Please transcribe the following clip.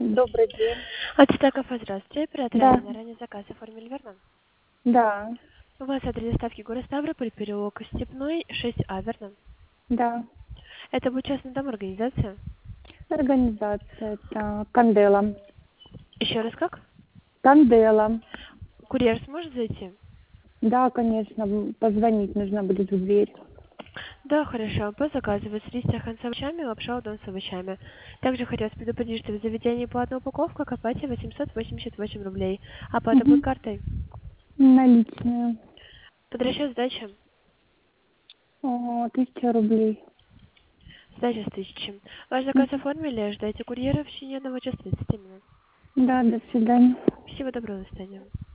Добрый день. От Стакова, здравствуйте. Оператор Да, Алина, ранее заказ оформили, верно? да, У вас адрес доставки город Ставрополь, переулок Степной, 6А, верно? да. Это будет частный дом, организация? Организация это Кандела. Еще раз как? Кандела. Курьер сможет зайти? Да, конечно, позвонить нужно будет в дверь. Да, хорошо. По заказу вы с рис с овощами, лапша удон с овощами. Также хотелось предупредить, что в заведении платная упаковка к оплате 888 рублей. Оплата будет Угу. картой. Наличные. Под расчет сдачи. 1000 рублей. Сдача с 1000. Ваш заказ Мгм. оформили, ждайте курьера в течение 1 часа 30 минут. Да, до свидания. Всего доброго, до свидания.